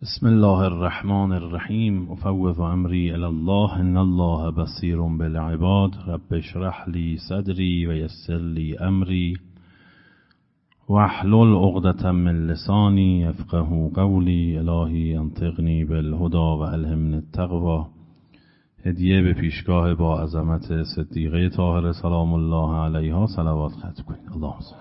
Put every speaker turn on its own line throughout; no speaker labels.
بسم الله الرحمن الرحیم. افوض امری الی الله ان الله بصیر بالعباد. رب اشرح لی صدری و یسر لی امری واحلل عقدة من لسانی یفقهوا قولی. الهی انطقنی بالهدی و الهمنی التقوی. هدیه به پیشگاه با عظمت صدیقه طاهره سلام الله علیها صلوات ختم کنید. اللهم صل.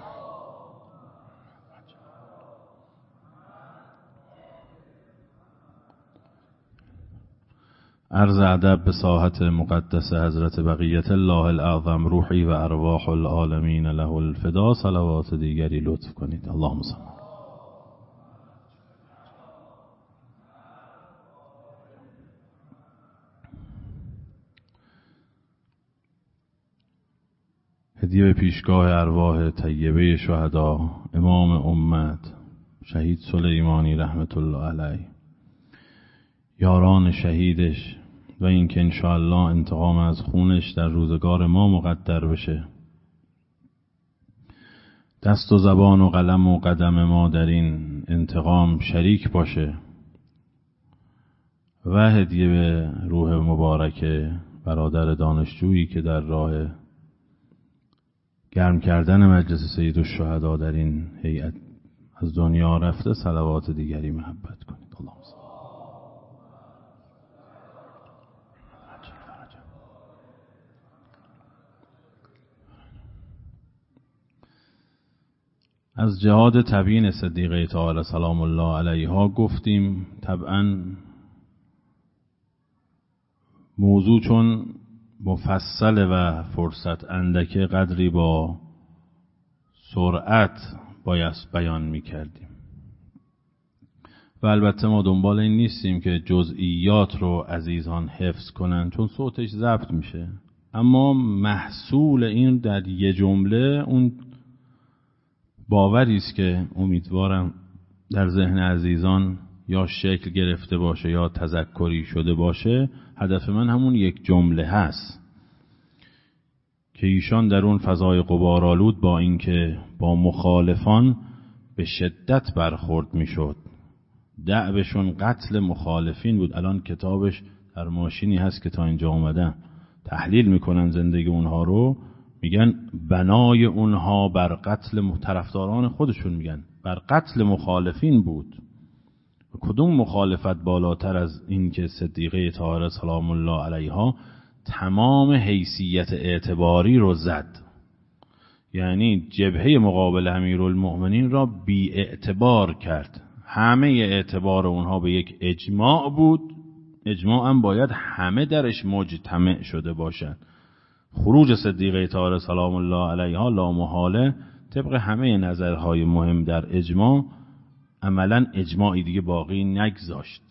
عرض ادب به ساحت مقدس حضرت بقیت الله الاعظم روحی و ارواح العالمین له الفدا. صلوات دیگری لطف کنید. اللهم صل. هدیه به پیشگاه ارواح طیبه شهدا، امام امت شهید سلیمانی رحمت الله علیه، یاران شهیدش و اینکه انشاءالله انتقام از خونش در روزگار ما مقدر بشه. دست و زبان و قلم و قدم ما در این انتقام شریک باشه. و هدیه به روح مبارک برادر دانشجویی که در راه گرم کردن مجلس سید الشهدا در این هیئت از دنیا رفته. صلوات دیگری محبت کنید. اللهم صل. از جهاد تبیین صدیقه طاهره سلام الله علیها گفتیم. طبعا موضوع چون مفصل و فرصت اندکه قدری با سرعت باید بیان می کردیم و البته ما دنبال این نیستیم که جزئیات رو عزیزان حفظ کنن چون صوتش ضبط میشه، اما محصول این در یه جمله اون باوری است که امیدوارم در ذهن عزیزان یا شکل گرفته باشه یا تذکری شده باشه. هدف من همون یک جمله هست که ایشان در اون فضای غبارآلود با اینکه با مخالفان به شدت برخورد میشد، دأبشون قتل مخالفین بود. الان کتابش در ماشینی هست که تا اینجا اومدم تحلیل میکنن زندگی اونها رو، میگن بنای اونها بر قتل طرفداران خودشون، میگن بر قتل مخالفین بود. کدوم مخالفت بالاتر از این که صدیقه طاهره سلام الله علیها تمام حیثیت اعتباری رو زد، یعنی جبهه مقابل امیرالمؤمنین را بی اعتبار کرد. همه اعتبار اونها به یک اجماع بود. اجماع هم باید همه درش مجتمع شده باشند. خروج صدیقه طاهره سلام الله علیها لامحاله طبق همه نظرهای مهم در اجماع عملا اجماعی دیگه باقی نگذاشت.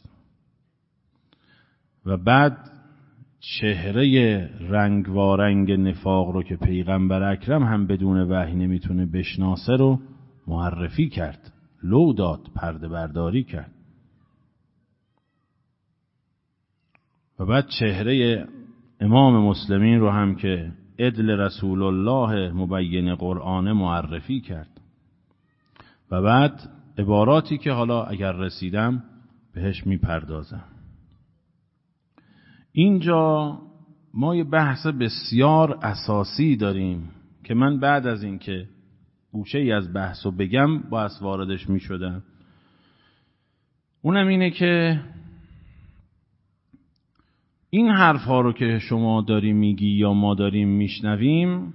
و بعد چهره رنگوارنگ نفاق رو که پیغمبر اکرم هم بدون وحی نمیتونه بشناسه رو معرفی کرد، لو داد، پرده برداری کرد. و بعد چهره امام مسلمین رو هم که عدل رسول الله مبین قرآن معرفی کرد. و بعد عباراتی که حالا اگر رسیدم بهش میپردازم. اینجا ما یه بحث بسیار اساسی داریم که من بعد از این که گوشه ای از بحث رو بگم باید واردش میشدم. اونم اینه که این حرف ها رو که شما داری میگی یا ما داریم میشنویم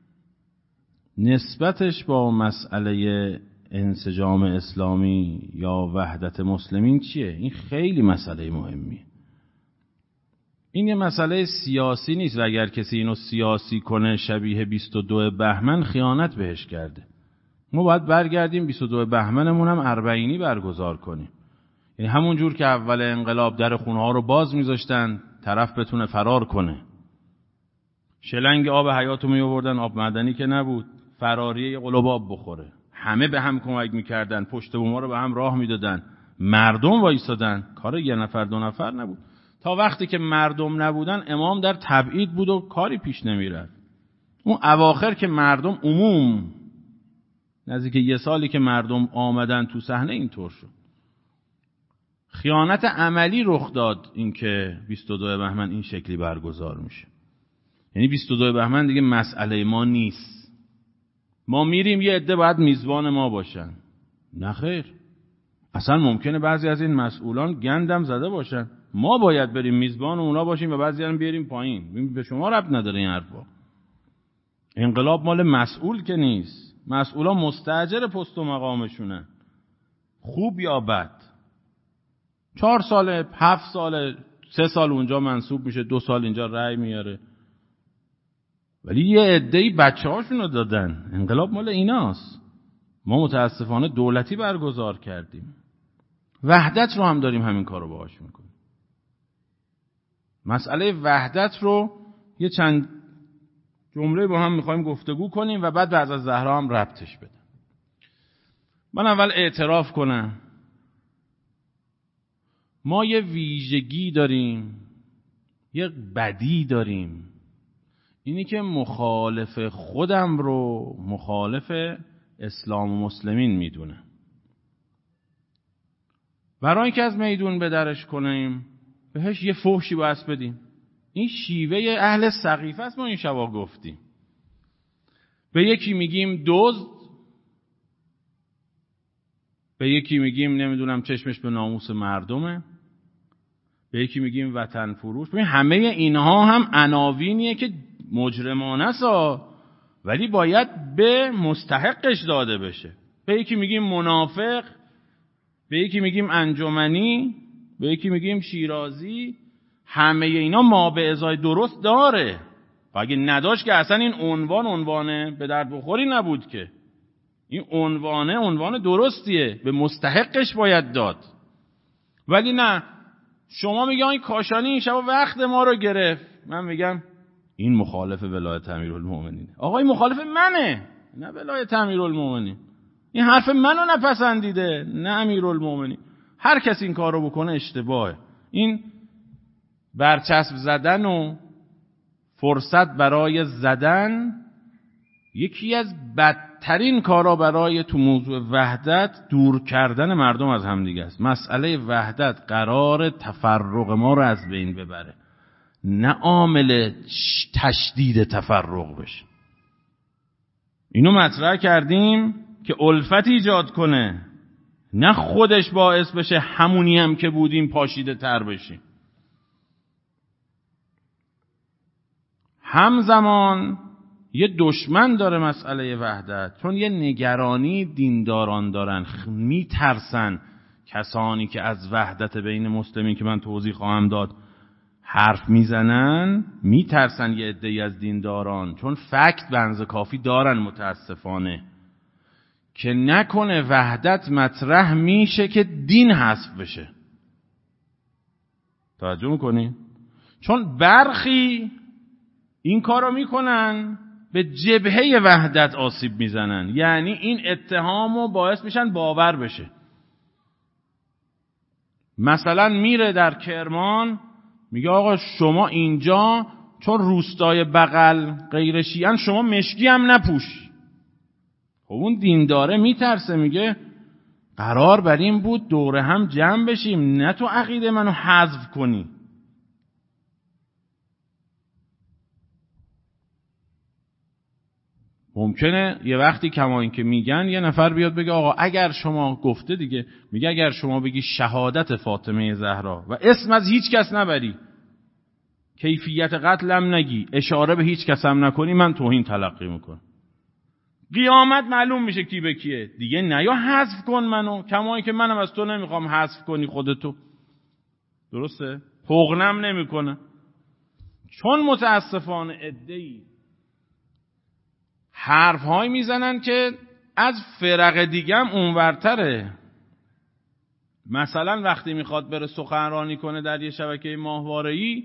نسبتش با مسئله انسجام اسلامی یا وحدت مسلمین چیه؟ این خیلی مسئله مهمیه. این یه مسئله سیاسی نیست و اگر کسی اینو سیاسی کنه شبیه 22 بهمن خیانت بهش کرده. ما باید برگردیم 22 بهمنمون هم اربعینی برگزار کنیم، یعنی همون جور که اول انقلاب در خونه ها رو باز میذاشتن طرف بتونه فرار کنه، شلنگ آب حیاتو می آوردن، آب معدنی که نبود، فراریه یه قلوب آب بخوره. همه به هم کمک میکردن، پشت بوما رو به هم راه میدادن، مردم وایسادن، کار یه نفر دو نفر نبود. تا وقتی که مردم نبودن امام در تبعید بود و کاری پیش نمیرفت. اون اواخر که مردم عموم نزدیک یه سالی که مردم آمدن تو صحنه اینطور شد. خیانت عملی رخ داد اینکه 22 بهمن این شکلی برگزار میشه. یعنی 22 بهمن دیگه مسئله ما نیست. ما میریم یه عده باید میزبان ما باشن. نه خیر. اصلا ممکنه بعضی از این مسئولان گندم زده باشن. ما باید بریم میزبان اونا باشیم و بعضی هم بیاریم پایین. به شما ربط نداره این حرفا. انقلاب مال مسئول که نیست. مسئولا مستاجر پست و مقامشونه. خوب یا بد. 4 سال، 7 سال، 3 سال اونجا منصوب میشه، 2 سال اینجا رأی میاره. ولی یه عده‌ای بچه‌هاشونو دادن. انقلاب مال ایناست. ما متاسفانه دولتی برگزار کردیم. وحدت رو هم داریم همین کارو باهاش میکنیم. مسئله وحدت رو یه چند جمله با هم میخوایم گفتگو کنیم و بعد از زهرا هم ربطش بدم. من اول اعتراف کنم ما یه ویژگی داریم، یه بدی داریم، اینی که مخالف خودم رو مخالف اسلام و مسلمین میدونه. برای اینکه از میدون به درش کنیم بهش یه فحشی باید بدیم. این شیوه اهل سقیفه است. ما این شبا گفتیم به یکی میگیم دزد، به یکی میگیم نمیدونم چشمش به ناموس مردمه، به یکی میگیم وطن فروش. ببین همه اینها هم عناوینیه که مجرمانه است ولی باید به مستحقش داده بشه. به یکی میگیم منافق، به یکی میگیم انجمنی، به یکی میگیم شیرازی. همه اینا ما به ازای درست داره و اگه نداشت که اصلا این عنوانه به درد بخوری نبود که. این عنوان درستیه، به مستحقش باید داد. ولی نه، شما میگه این کاشانی این شب وقت ما رو گرفت، من میگم این مخالف ولایت امیرالمومنین. آقا این مخالف منه، نه ولایت امیرالمومنین. این حرف منو نپسندیده، نه امیرالمومنین. هر کسی این کارو بکنه اشتباهه. این برچسب زدن و فرصت برای زدن یکی از بدترین کارا برای تو موضوع وحدت دور کردن مردم از همدیگه است. مسئله وحدت قرار تفرق ما رو از بین ببره، نه عامل تشدید تفرق بشه. اینو مطرح کردیم که الفت ایجاد کنه، نه خودش باعث بشه همونی هم که بودیم پاشیده تر بشیم. همزمان یه دشمن داره مسئله وحدت، چون یه نگرانی دینداران دارن، میترسن کسانی که از وحدت بین مسلمین که من توضیح خواهم داد حرف میزنن، میترسن یه عده‌ای از دینداران، چون فکت بنز کافی دارن متاسفانه که نکنه وحدت مطرح میشه که دین حذف بشه. توجه میکنی؟ چون برخی این کارو میکنن به جبهه وحدت آسیب میزنن، یعنی این اتهامو باعث میشن باور بشه. مثلا میره در کرمان میگه آقا شما اینجا چون روستای بغل غیر شیعن شما مشکی هم نپوش. خب اون دینداره میترسه، میگه قرار بر این بود دوره هم جمع بشیم، نه تو عقیده منو حذف کنی. ممکنه یه وقتی کما این که میگن یه نفر بیاد بگه آقا اگر شما گفته دیگه، میگه اگر شما بگی شهادت فاطمه زهرا و اسم از هیچ کس نبری، کیفیت قتلم نگی، اشاره به هیچ کس هم نکنی، من توهین تلقی میکنم. قیامت معلوم میشه کی به کیه دیگه. نه یا حذف کن منو، کما این که منم از تو نمیخوام حذف کنی خودتو. درسته؟ پغنم نمیکنه. چون متاسفانه عده‌ای حرف‌هایی میزنن که از فرق دیگه هم اونورتره. مثلا وقتی میخواد بره سخنرانی کنه در یه شبکه ماهواره‌ای،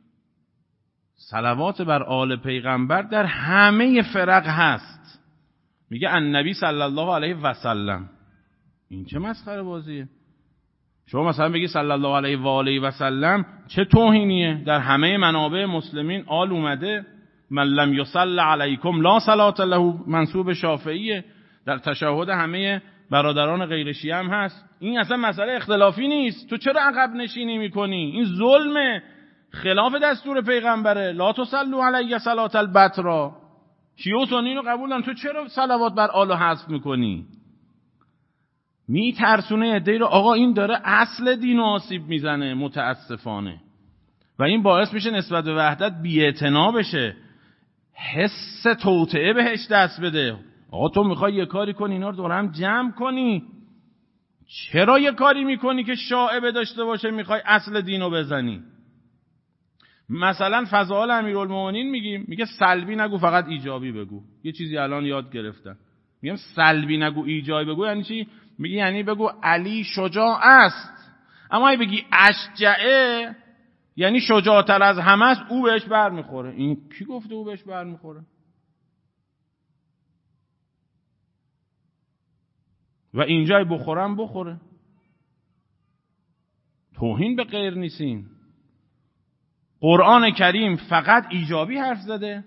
صلوات بر آل پیغمبر در همه فرق هست، میگه النبی صلی الله علیه و سلم. این چه مسخره بازیه؟ شما مثلا بگی صلی الله علیه و آله و سلم، چه توهینیه؟ در همه منابع مسلمین آل اومده، من لم یصلی علیکم لا صلات له، منسوب شافعیه. در تشهد همه برادران غیر شیعه هم هست. این اصلا مسئله اختلافی نیست. تو چرا عقب نشینی میکنی؟ این ظلمه، خلاف دستور پیغمبره. لا تصلوا علی صلاة البترا. شیعه و سنی رو قبول دارن، تو چرا صلوات بر آل حذف میکنی؟ میترسونه عده‌ای رو. آقا این داره اصل دین آسیب میزنه متاسفانه، و این باعث میشه نسبت به وحدت بی‌اعتنا بشه، حس توطئه بهش دست بده. آقا تو میخوای یه کاری کنی اینا رو دور هم جمع کنی، چرا یه کاری میکنی که شائبه داشته باشه میخوای اصل دینو بزنی؟ مثلا فضائل امیرالمومنین میگه سلبی نگو فقط ایجابی بگو. یه چیزی الان یاد گرفتن، میگم سلبی نگو ایجابی بگو. یعنی چی؟ میگه یعنی بگو علی شجاع است، اما اگه بگی اشجعه یعنی شجاعتر از همه است، او بهش بر میخوره. این کی گفته او بهش بر میخوره؟ و اینجای بخورم بخوره. توهین به غیر نیستین. قرآن کریم فقط ایجابی حرف زده.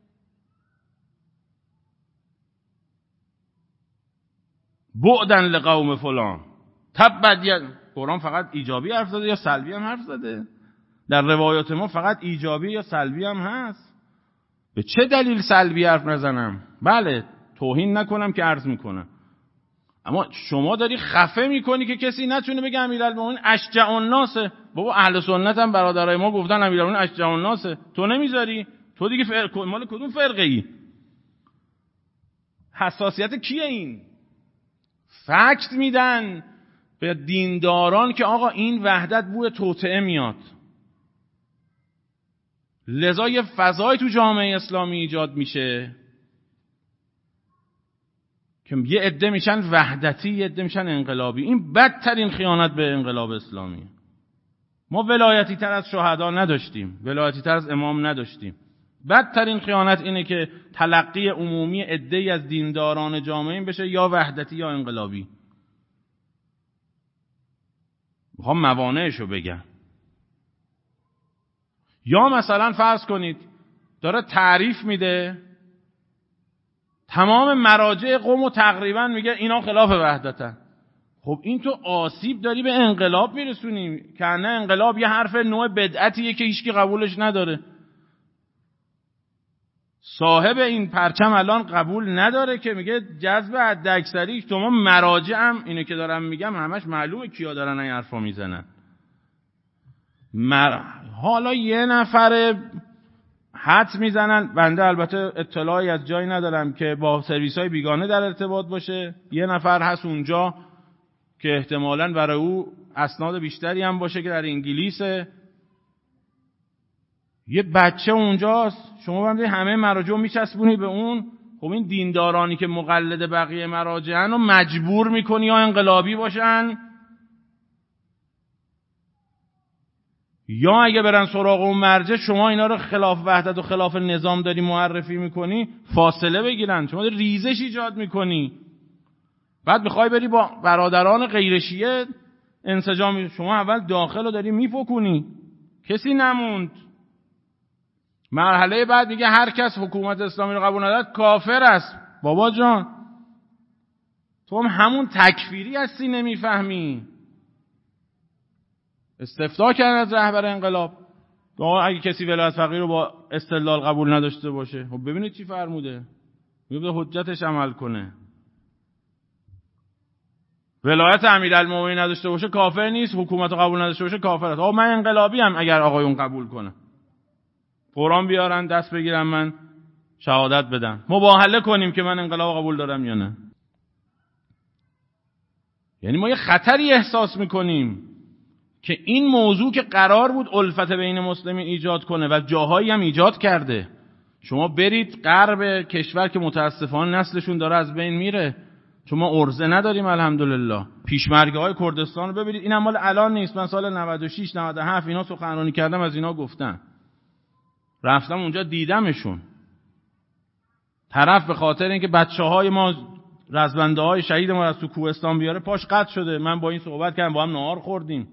بعدن لقوم فلان تبت قرآن فقط ایجابی حرف زده یا سلبی هم حرف زده؟ در روایات ما فقط ایجابی یا سلبی هم هست. به چه دلیل سلبی حرف نزنم؟ بله توهین نکنم که عرض میکنم، اما شما داری خفه میکنی که کسی نتونه بگه امیرالمومنین اشجع الناسه. بابا اهل سنت هم برادرای ما گفتن امیرالمومنین اشجع الناسه، تو نمیذاری؟ تو دیگه مال کدوم فرقه ای؟ حساسیت کیه این؟ فکت میدن به دینداران که آقا این وحدت بوی توطئه میاد، لذا یه فضای تو جامعه اسلامی ایجاد میشه که یه عده میشن وحدتی، یه عده میشن انقلابی. این بدترین خیانت به انقلاب اسلامی. ما ولایتی تر از شهدا نداشتیم، ولایتی تر از امام نداشتیم. بدترین خیانت اینه که تلقی عمومی عده‌ای از دینداران جامعه این بشه یا وحدتی یا انقلابی. میخوام موانعشو بگم. یا مثلا فرض کنید داره تعریف میده تمام مراجع قومو تقریبا میگه اینا خلاف وحدتن. خب این تو آسیب داری به انقلاب میرسونی، که نه انقلاب یه حرف نوع بدعتیه که هیچکی قبولش نداره. صاحب این پرچم الان قبول نداره که میگه جذب حداکثری. شما مراجع هم اینو که دارم میگم همش معلومه کیا دارن این حرفا میزنن. حالا یه نفر حدس میزنن، بنده البته اطلاعی از جایی ندارم که با سرویس‌های بیگانه در ارتباط باشه. یه نفر هست اونجا که احتمالاً برای او اسناد بیشتری هم باشه که در انگلیسه. یه بچه اونجاست، شما هم همه مراجع میچسبونی به اون. خب این دیندارانی که مقلد بقیه مراجعن رو مجبور میکنی یا انقلابی باشن، یا اگه برن سراغ اون مرجع شما اینا رو خلاف وحدت و خلاف نظام داری معرفی میکنی، فاصله بگیرن. شما داری ریزش ایجاد میکنی، بعد میخوای بری با برادران غیر شیعه انسجام. شما اول داخل رو داری میپکنی، کسی نموند. مرحله بعد میگه هر کس حکومت اسلامی رو قبول نداره کافر است. بابا جان تو هم همون تکفیری هستی، نمیفهمی. استفتاء کردن از رهبر انقلاب اگه کسی ولایت فقیه رو با استدلال قبول نداشته باشه. خب ببینید چی فرموده، میگه حجتش عمل کنه. ولایت امیرالمومنین نداشته باشه کافر نیست، حکومت رو قبول نداشته باشه کافر است. من انقلابی ام اگر آقایون قبول کنه، قرآن بیارن دست بگیرم من شهادت بدم، مباهله کنیم که من انقلاب قبول دارم یا نه. یعنی ما یه خطری احساس میکنیم که این موضوع که قرار بود الفت بین مسلمین ایجاد کنه و جاهایی هم ایجاد کرده. شما برید غرب کشور که متاسفانه نسلشون داره از بین میره، چون ما ارزه نداریم الحمدلله. پیشمرگه‌های کردستان رو ببینید، این هم مال الان نیست. من سال 96 97 اینا سخنرانی کردم، از اینا گفتم، رفتم اونجا دیدمشون. طرف به خاطر اینکه بچه‌های ما رزمنده‌های شهید ما از تو کوهستان بیاره پاش قطع شده. من با این صحبت کردم، با هم نهار خوردیم.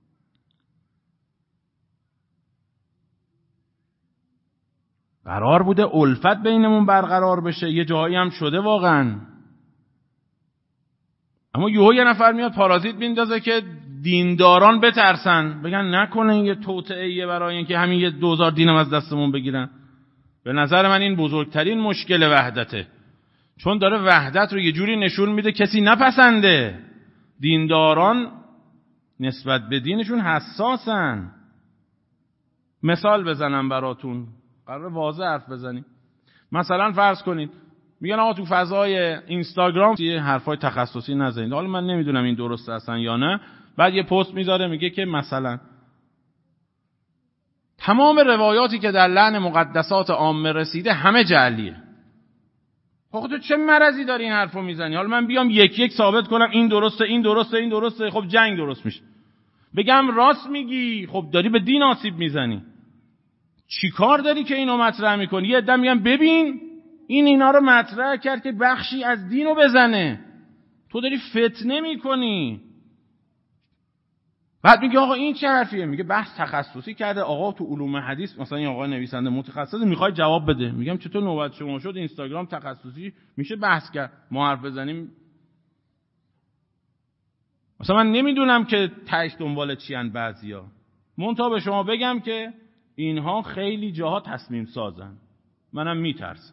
قرار بوده الفت بینمون برقرار بشه، یه جایی هم شده واقعا. اما یه نفر میاد پارازیت میندازه که دینداران بترسن، بگن نکنه این یه توطئه‌ایه برای اینکه همین یه 2000 دینم از دستمون بگیرن. به نظر من این بزرگترین مشکل وحدته، چون داره وحدت رو یه جوری نشون میده کسی نپسنده. دینداران نسبت به دینشون حساسن. مثال بزنم براتون، قراره واضح حرف بزنیم. مثلا فرض کنید میگن آقا تو فضای اینستاگرام یه حرفای تخصصی نزنید. حالا من نمیدونم این درسته اصلا یا نه. بعد یه پست میذاره میگه که مثلا تمام روایاتی که در لعن مقدسات عامه رسیده همه جعلیه. خب تو چه مرضی داری این حرفو میزنی؟ حالا من بیام یک ثابت کنم این درسته این درسته این درسته، خب جنگ درست میشه. بگم راست میگی، خب داری به دین آسیب میزنی. چی کار داری که اینو مطرح میکنی؟ یه عده میگن ببین این اینا رو مطرح کرد که بخشی از دینو بزنه، تو داری فتنه میکنی. بعد میگه آقا این چه حرفیه؟ میگه بحث تخصصی کرده آقا تو علوم حدیث، مثلا این آقا نویسنده متخصص میخواد جواب بده. میگم چطور نوبت شما شد اینستاگرام تخصصی میشه بحث کرد، ما حرف بزنیم؟ مثلا من نمیدونم که تاش دنبال چی ان بعضیا. منتها به شما بگم که اینها خیلی جاها تصمیم سازن، منم میترسم.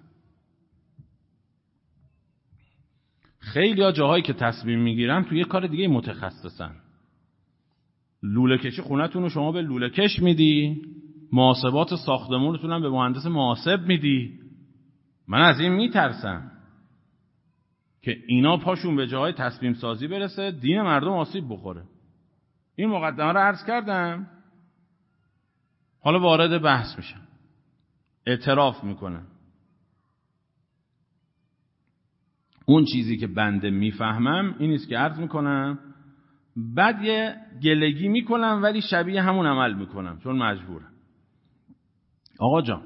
خیلی ها جاهایی که تصمیم میگیرن توی یه کار دیگه متخصصن. لوله کشی خونتون رو شما به لوله کش میدی، محاسبات ساختمونتون هم به مهندس محاسب میدی. من از این میترسم که اینا پاشون به جاهای تصمیم سازی برسه دین مردم آسیب بخوره. این مقدمه رو عرض کردم، حالا وارد بحث میشم. اعتراف میکنم اون چیزی که بنده میفهمم این است که عرض میکنم، بعد یه گلگی میکنم ولی شبیه همون عمل میکنم چون مجبورم. آقا جان،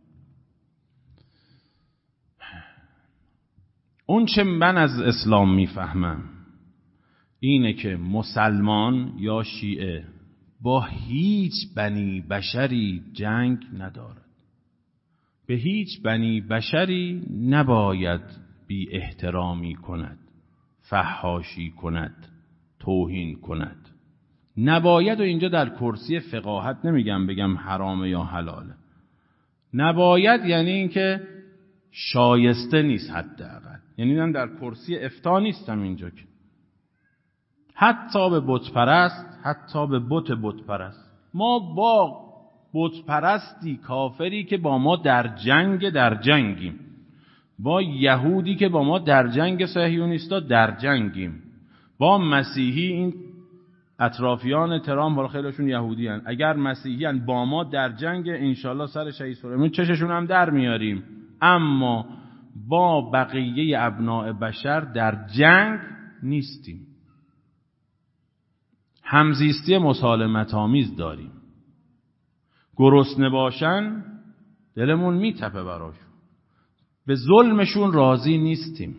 اون چه من از اسلام میفهمم اینه که مسلمان یا شیعه با هیچ بنی بشری جنگ ندارد. به هیچ بنی بشری نباید بی احترامی کند، فحاشی کند، توهین کند. نباید، و اینجا در کرسی فقاهت نمیگم بگم حرامه یا حلاله. نباید یعنی اینکه شایسته نیست، حداقل یعنی من در کرسی افتاء نیستم اینجا، که حتی به بت پرست، حتی به بت پرست. ما با بت پرستی کافری که با ما در جنگیم، با یهودی که با ما در جنگ صهیونیستا در جنگیم، با مسیحی، این اطرافیان ترامپ حالا خیلیشون یهودی هن، اگر مسیحی هن با ما در جنگ، انشالله سر شهید سلیمانی چششون هم در میاریم. اما با بقیه ابناء بشر در جنگ نیستیم. همزیستی مسالمت آمیز داریم. گرسنه باشن دلمون میتپه براشون، به ظلمشون راضی نیستیم،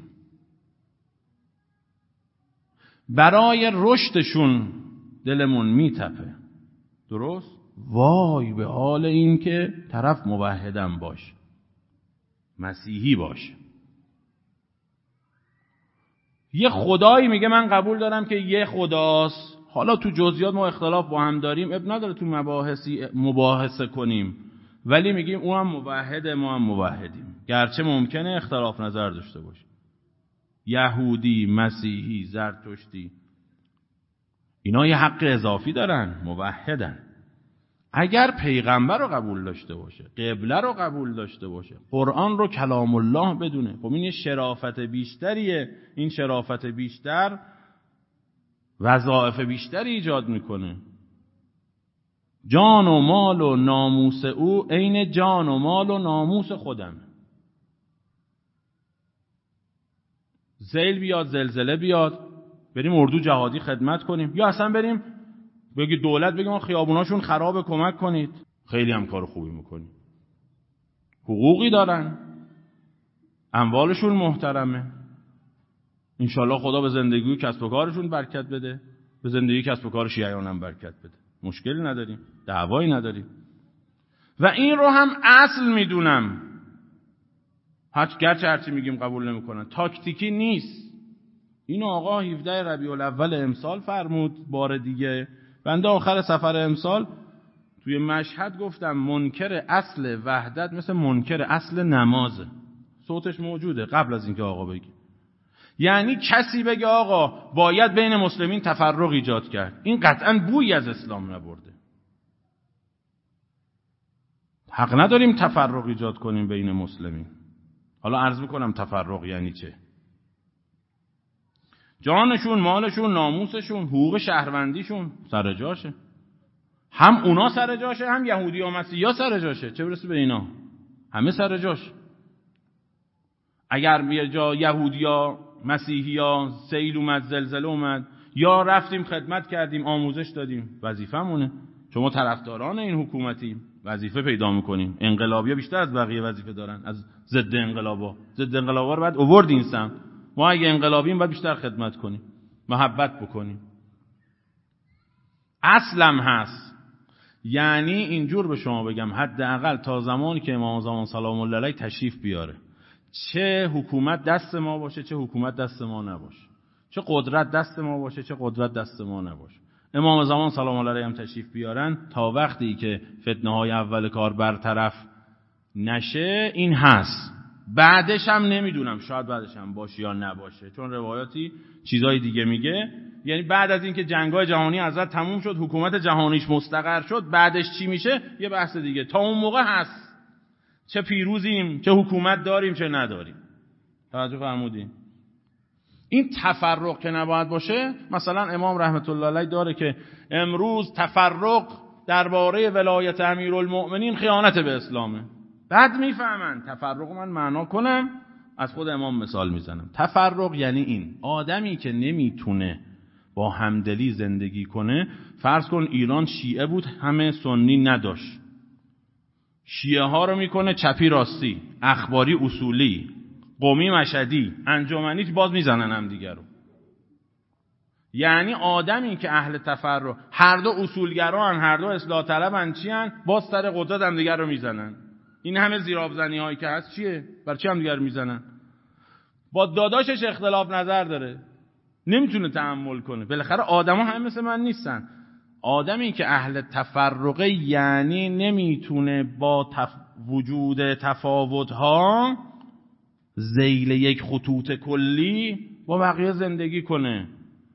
برای رشدشون دلمون میتپه. درست؟ وای به حال این که طرف موحدم باشه، مسیحی باشه، یه خدایی میگه من قبول دارم که یه خداست. حالا تو جزئیات ما اختلاف با هم داریم، اب نداره تو مباحثه کنیم، ولی میگیم او هم موحده ما هم موحدیم، گرچه ممکنه اختلاف نظر داشته باشه. یهودی، مسیحی، زرتشتی، اینا یه حق اضافی دارن، موحدن. اگر پیغمبر رو قبول داشته باشه، قبله رو قبول داشته باشه، قرآن رو کلام الله بدونه، خب این یه شرافت بیشتریه. این شرافت بیشتر وظایف بیشتری ایجاد میکنه. جان و مال و ناموس او عین جان و مال و ناموس خودم. زیل بیاد، زلزله بیاد، بریم اردو جهادی خدمت کنیم، یا اصلا بریم بگی دولت بگیم خیابوناشون خراب، کمک کنید. خیلی هم کار خوبی میکنید، حقوقی دارن، اموالشون محترمه، انشالله خدا به زندگی و کسب و کارشون برکت بده، به زندگی کسب و کار شیعیان هم برکت بده. مشکلی نداریم، دعوایی نداریم. و این رو هم اصل میدونم، گرچه هرچی میگیم قبول نمیکنن. تاکتیکی نیست. این آقا 17 ربیع الاول امسال فرمود بار دیگه. بنده آخر سفر امسال توی مشهد گفتم منکر اصل وحدت مثل منکر اصل نمازه. صوتش موجوده قبل از اینکه آقا بگه. یعنی کسی بگه آقا باید بین مسلمین تفرق ایجاد کرد، این قطعاً بویی از اسلام نبرده. حق نداریم تفرق ایجاد کنیم بین مسلمین. حالا عرض میکنم تفرق یعنی چه. جانشون، مالشون، ناموسشون، حقوق شهروندیشون سر جاشه. هم اونا سر جاشه، هم یهودی و مسیحی ها سر جاشه. چه برسه به اینا، همه سر جاشه. اگر یه جا یهودی ها، مسیحی ها، سیل اومد، زلزله اومد، یا رفتیم خدمت کردیم، آموزش دادیم، وظیفه‌مونه. شما طرفداران این حکومتی وظیفه پیدا میکنیم. انقلابی‌ها بیشتر از بقیه وظیفه دارن از ضد انقلابا. ضد انقلابا رو بعد آورد این سمت. ما اگه انقلابیم باید بیشتر خدمت کنیم، محبت بکنیم. اصلم هست. یعنی اینجور به شما بگم حداقل تا زمانی که امام زمان سلام الله علیه تشریف بیاره، چه حکومت دست ما باشه چه حکومت دست ما نباشه، چه قدرت دست ما باشه چه قدرت دست ما نباشه، امام زمان سلام الله علیه هم تشریف بیارن، تا وقتی که فتنه‌های اول کار برطرف نشه این هست. بعدش هم نمیدونم، شاید بعدش هم باشه یا نباشه، چون روایاتی چیزای دیگه میگه. یعنی بعد از اینکه جنگ‌های جهانی ازت تموم شد، حکومت جهانیش مستقر شد، بعدش چی میشه یه بحث دیگه. تا اون موقع هست، چه پیروزیم چه حکومت داریم چه نداریم. توجه فرمودین؟ این تفرق که نباید باشه. مثلا امام رحمت الله علیه داره که امروز تفرق درباره ولایت امیرالمؤمنین خیانت به اسلامه. بعد میفهمن تفرق. من معنا کنم، از خود امام مثال میزنم. تفرق یعنی این: آدمی که نمیتونه با همدلی زندگی کنه. فرض کن ایران شیعه بود، همه سنی نداشت. شیعه ها رو میکنه چپی راستی، اخباری اصولی، قومی مشهدی، انجمنی، باز میزنن هم دیگر رو. یعنی آدمی که اهل تفرق، هر دو اصولگران، هر دو اصلاح طلبن، چی ان؟ باز سر قدرت هم دیگر رو میزنن. این همه زیرآبزنی هایی که هست چیه؟ برای چی هم دیگر رو میزنن؟ با داداشش اختلاف نظر داره، نمیتونه تحمل کنه. بالاخره آدما هم مثل من نیستن. آدمی که اهل تفرقه یعنی نمیتونه با وجود تفاوت‌ها ذیل یک خطوط کلی با بقیه زندگی کنه،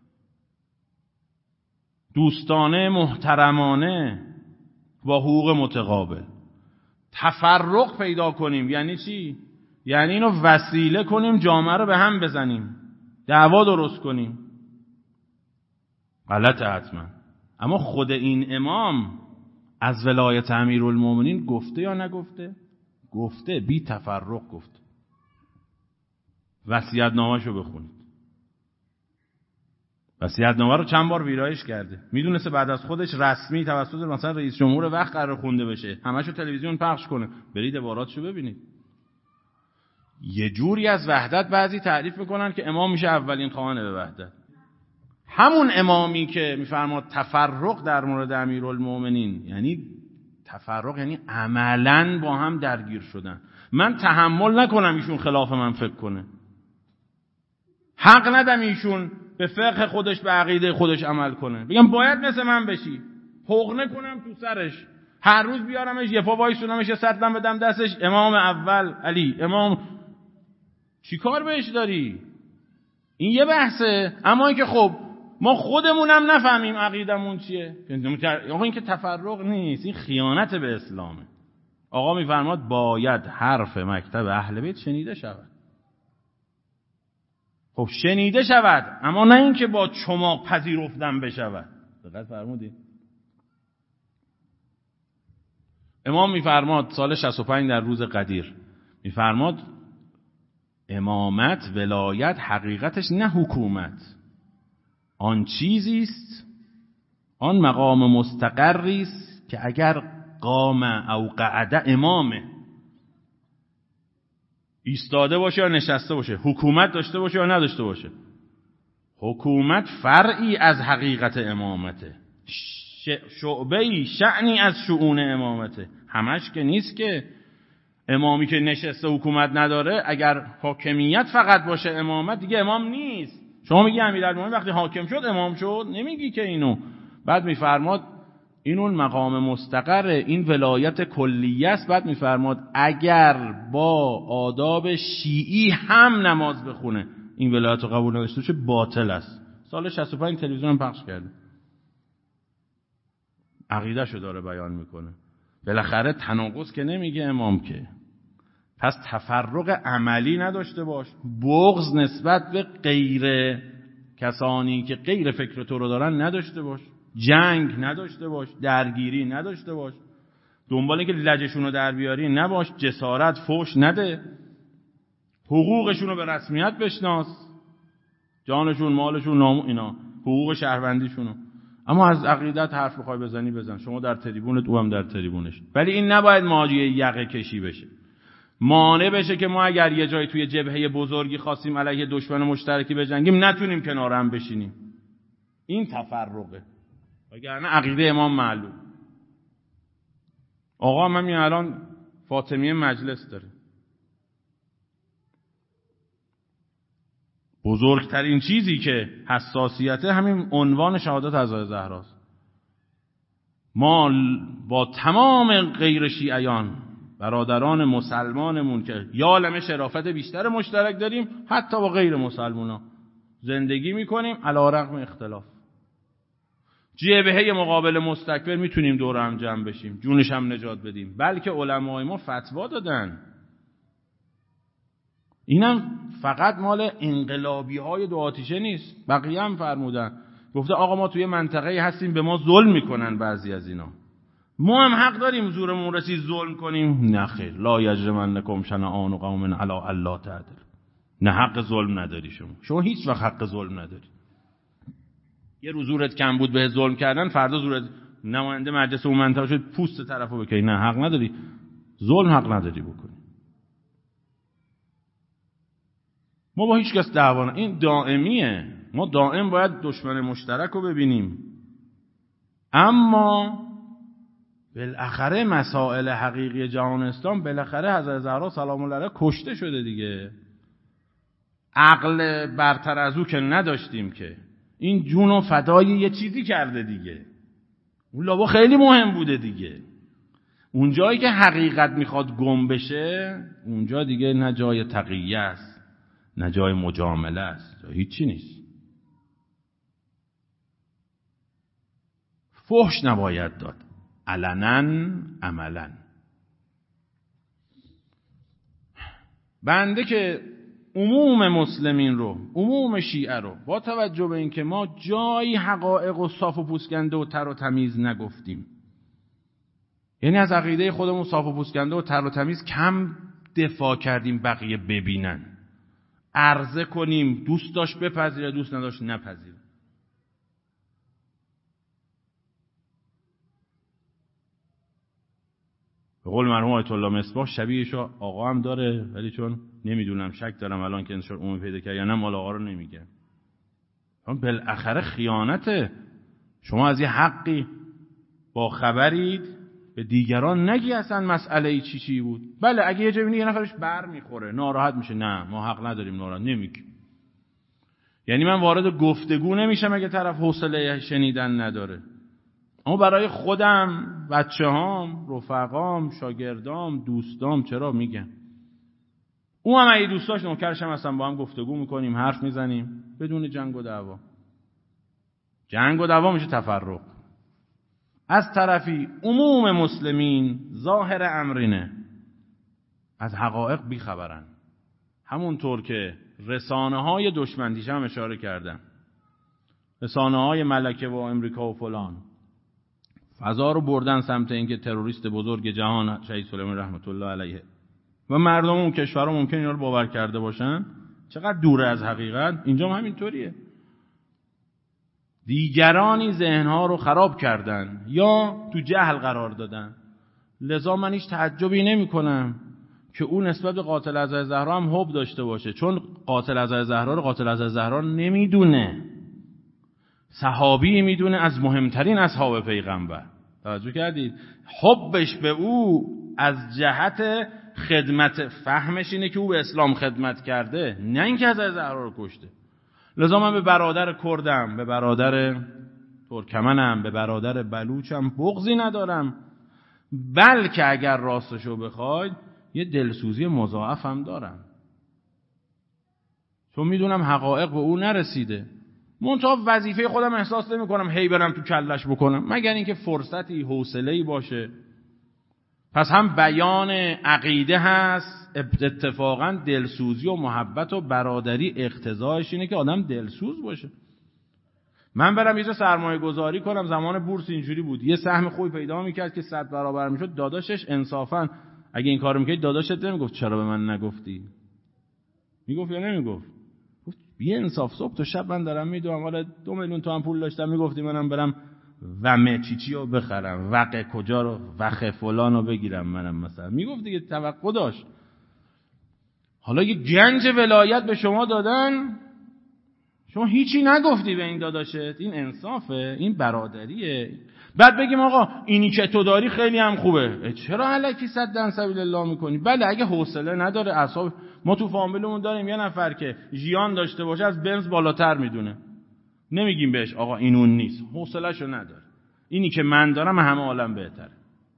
دوستانه، محترمانه، با حقوق متقابل. تفرق پیدا کنیم یعنی چی؟ یعنی اینو وسیله کنیم جامعه رو به هم بزنیم، دعوا درست کنیم. غلطه حتما. اما خود این امام از ولایت امیرالمومنین گفته یا نگفته؟ گفته. بی تفرق گفته. وصیت‌نامه‌شو بخونید. وصیت‌نامه رو چند بار ویرایش کرده. میدونسته بعد از خودش رسمی توسط مثلا رئیس جمهور وقت قرار خونده بشه، همشو تلویزیون پخش کنه. برید عباراتشو ببینید. یه جوری از وحدت بعضی تعریف میکنن که امام میشه اولین خواهان به وحدت. همون امامی که میفرماد تفرق در مورد امیرالمومنین، یعنی تفرق یعنی عملاً با هم درگیر شدن. من تحمل نکنم ایشون خلاف من فکر کنه، حق ندم ایشون به فقه خودش، به عقیده خودش عمل کنه. بگم باید مثل من بشی، حقنه کنم تو سرش، هر روز بیارمش یه پا وایسونمش، یه سطلم بدم دستش، امام اول علی، امام. چی کار بهش داری؟ این یه بحثه. اما اینکه خب ما خودمونم نفهمیم عقیدمون چیه، آقا این که تفرق نیست، این خیانت به اسلامه. آقا میفرماد باید حرف مکتب اهل بیت شنیده شود. خب شنیده شود، اما نه این که با چماق پذیرفتن بشود. دقت فرمودید؟ امام میفرماد سال 65 در روز قدیر، میفرماد امامت، ولایت، حقیقتش نه حکومت، آن چیزی است، آن مقام مستقری است که اگر قام او قعده امامه، ایستاده باشه یا نشسته باشه، حکومت داشته باشه یا نداشته باشه. حکومت فرعی از حقیقت امامته، شعبه‌ای، شأنی از شؤون امامته. همش که نیست که امامی که نشسته حکومت نداره، اگر حاکمیت فقط باشه امامت دیگه امام نیست، شما میگی امیرالمومنین وقتی حاکم شد امام شد، نمیگی که اینو. بعد میفرماد این اون مقام مستقر، این ولایت کلیه است. بعد میفرماد اگر با آداب شیعی هم نماز بخونه این ولایت رو قبول نداشته باشه باطل است. سال 65 تلویزیون هم پخش کرده، عقیده‌شو داره بیان میکنه. بالاخره تناقض که نمیگه امام که. پس تفرق عملی نداشته باش، بغض نسبت به غیر کسانی که غیر فکر تو رو دارن نداشته باش، جنگ نداشته باش، درگیری نداشته باش، دنبال اینکه لجشون رو در بیاری نباش، جسارت فحش نده، حقوقشون رو به رسمیت بشناس، جانشون، مالشون، اینا حقوق شهروندیشونو. اما از عقیدت حرف بخوای بزنی بزن، شما در تریبونت او هم در تریبونش. ولی این نباید ماجیه یقه کشی بشه، مانع بشه که ما اگر یه جایی توی جبهه بزرگی خواستیم علیه دشمن مشترکی بجنگیم نتونیم کنار هم بشینیم. این تفرقه، وگرنه عقیده امام معلوم. آقا من الان فاطمیه مجلس داره، بزرگترین چیزی که حساسیته همین عنوان شهادت حضرت زهراست. ما با تمام غیر شیعیان برادران مسلمانمون که یا عالم شرافت بیشتر مشترک داریم، حتی با غیر مسلمونا زندگی میکنیم علی رغم اختلاف. جبهه مقابل مستکبر میتونیم دور هم جمع بشیم، جونش هم نجات بدیم. بلکه علمای ما فتوا دادن، اینم فقط مال انقلابی های دو آتیشه نیست، بقیه هم فرمودن. گفته آقا ما توی منطقه هستیم به ما ظلم میکنن بعضی از اینا، ما هم حق داریم زورمون رسید ظلم کنیم؟ نه خیر، لا یجرمنکم شنآن قوم علی الا تعدلوا. نه حق ظلم نداری شما هیچ وقت حق ظلم نداری. یه روز زورت کم بود به ظلم کردن، فردا زورت نماینده مجلس اون منطقه شد پوست طرفو بکنی. نه حق نداری، ظلم حق نداری بکنی. ما با هیچ کس دعوا نه، این دائمیه، ما دائم باید دشمن مشترک رو ببینیم. اما بالاخره مسائل حقیقی جهان اسلام، بالاخره حضرت زهرا سلام الله علیها کشته شده دیگه. عقل برتر از او که نداشتیم که، این جون و فدای یه چیزی کرده دیگه. اون لابا خیلی مهم بوده دیگه. اون جایی که حقیقت میخواد گم بشه، اونجا دیگه نه جای تقیه است نه جای مجامله است، هیچی نیست. فحش نباید داد، علنا عملا. بنده که عموم مسلمین رو، عموم شیعه رو، با توجه به اینکه ما جایی حقایق و صاف و پوسکنده و تر و تمیز نگفتیم، یعنی از عقیده خودمون صاف و پوسکنده و تر و تمیز کم دفاع کردیم بقیه ببینن، عرضه کنیم، دوست داشت بپذیره، دوست نداشت نپذیره. به قول مرحوم آیت الله مصباح شبیهشو آقا هم داره، ولی چون نمیدونم شک دارم الان که انشاء عمومی پیدا کرد یا نه، مال آقا رو نمیگه. چون بالاخره خیانته. شما از یه حقی با خبرید به دیگران نگی اصلا مسئله چی بود. بله اگه یه جایی یه نفرش بر میخوره ناراحت میشه، نه ما حق نداریم ناراحت نمیگیم. یعنی من وارد گفتگو نمیشم اگه طرف حوصله شنیدن نداره. اما برای خودم، بچه‌هام، رفقام، شاگردام، دوستام چرا میگم؟ اون هم اگه دوستاش نوکرشم هستن، با هم گفتگو میکنیم، حرف میزنیم بدون جنگ و دعوا. جنگ و دعوا میشه تفرق. از طرفی عموم مسلمین ظاهر امرینه، از حقایق بیخبرن. همونطور که رسانه‌های دشمن، دیشب هم اشاره کردم، رسانه‌های ملکه و امریکا و فلان فضا رو بردن سمت اینکه تروریست بزرگ جهان شهید سلیمانی رحمت الله علیه و مردم اون کشورها ممکن اینا رو باور کرده باشن. چقدر دوره از حقیقت. اینجا هم همینطوریه. دیگرانی ذهنها رو خراب کردن یا تو جهل قرار دادن. لذا من هیچ تعجبی نمی کنم که اون نسبت به قاتل حضرت زهرا هم حب داشته باشه، چون قاتل حضرت زهرا رو قاتل حضرت زهرا نمیدونه، صحابی میدونه از مهمترین اصحاب پیغمبر. توجه کردید؟ حبش به او از جهت خدمت، فهمش اینه که او به اسلام خدمت کرده، نه اینکه حضرت زهرا رو کشته. لذا من به برادر کردم، به برادر ترکمنم، به برادر بلوچم بغضی ندارم، بلکه اگر راستشو بخواید یه دلسوزی مضاعف هم دارم، چون میدونم حقایق به او نرسیده. منتها وظیفه خودم احساس نمی کنم هی برم تو کلش بکنم، مگر اینکه فرصتی حوصله‌ای باشه. پس هم بیان عقیده هست، اتفاقا دلسوزی و محبت و برادری اقتضایش اینه که آدم دلسوز باشه. من برم یه سرمایه گذاری کنم، زمان بورس اینجوری بود، یه سهم خوبی پیدا میکرد که 100 برابر میشد، داداشش انصافا اگه این کارو میکرد داداشت نمیگفت چرا به من نگفتی؟ میگفت یا نمیگفت؟ گفت بی انصاف، صبح تا شب من دارم میدونم حالا 2 میلیون تومان پول داشتم، میگفتی منم برم ومه چیچی رو بخرم، وقع کجا رو، وقع فلان رو بگیرم، منم مثلا میگفت دیگه، توقع داشت. حالا یه گنج ولایت به شما دادن، شما هیچی نگفتی به این داداشت. این انصافه، این برادریه. بعد بگیم آقا اینی که تو داری خیلی هم خوبه، چرا الکی صد سبیل الله میکنی؟ بله اگه حوصله نداره، اعصاب. ما تو فامیلمون داریم یه نفر که ژیان داشته باشه از بنز بالاتر میدونه، نمیگیم بهش آقا این اون نیست، حوصله‌شو نداره. اینی که من دارم همه عالم بهتره،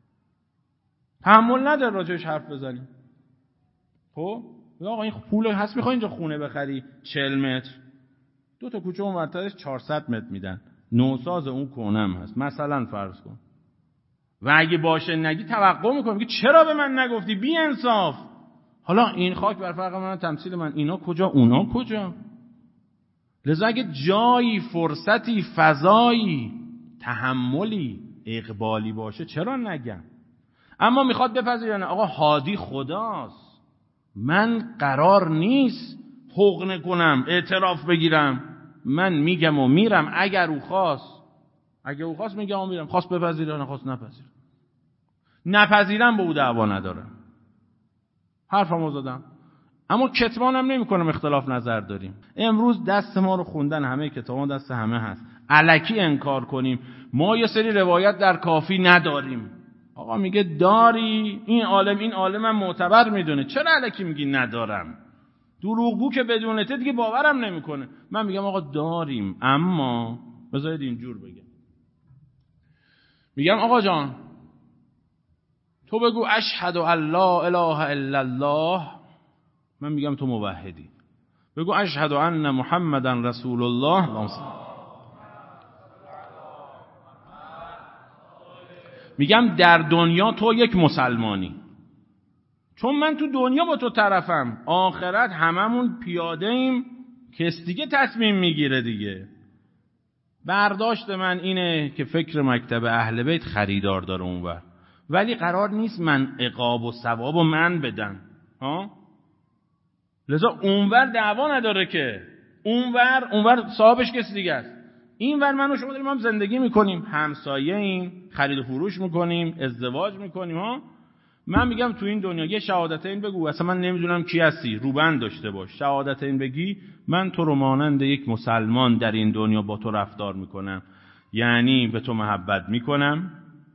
تحمل نداره راجعش حرف بزنیم. خب آقا این پول هست، میخوای اینجا خونه بخری 40 متر، 2 تا کوچه اونورترش 400 متر میدن، نوساز اون کنم هست مثلا فرض کن، و اگه باشه نگی توقع میکنم که چرا به من نگفتی؟ بی انصاف. حالا این خاک بر فرق من، تمثیل من، اینا کجا اونا کجا؟ لذا اگه جایی، فرصتی، فضایی، تحملی، اقبالی باشه چرا نگم؟ اما میخواد بپذیرن آقا هادی خداست، من قرار نیست حقنه کنم، اعتراف بگیرم، من میگم و میرم. اگر او خواست میگم و میرم، خواست بپذیره، نخواست نپذیره. نپذیرم به او دعوا ندارم، حرفمو زدم. اما کتمانم نمی کنم اختلاف نظر داریم. امروز دست ما رو خوندن همه کتابا دست همه هست، الکی انکار کنیم ما یه سری روایت در کافی نداریم. آقا میگه داری، این عالمم معتبر میدونه، چرا الکی میگی ندارم؟ دروغگو که بدونته دیگه باورم نمیکنه. من میگم آقا داریم، اما بذارید اینجور بگم. میگم آقا جان تو بگو اشهد ان لا اله الا الله، من میگم تو موحدی. بگو اشهد ان محمدن رسول الله، میگم در دنیا تو یک مسلمانی، چون من تو دنیا با تو طرفم، آخرت هممون پیاده ایم، کس دیگه تصمیم میگیره دیگه. برداشت من اینه که فکر مکتب اهل بیت خریدار داره اونور، ولی قرار نیست من عقاب و ثواب و من بدم ها. لذا اونور دعوا نداره که اونور صاحبش کسی دیگه است، اینور من و شما داریم هم زندگی میکنیم، همسایه ایم، خرید و فروش میکنیم، ازدواج میکنیم ها. من میگم تو این دنیا یه شهادتین بگو، اصلا من نمیدونم کی هستی، روبند داشته باش، شهادتین بگی من تو رو مانند یک مسلمان در این دنیا با تو رفتار میکنم، یعنی به تو محبت میکنم.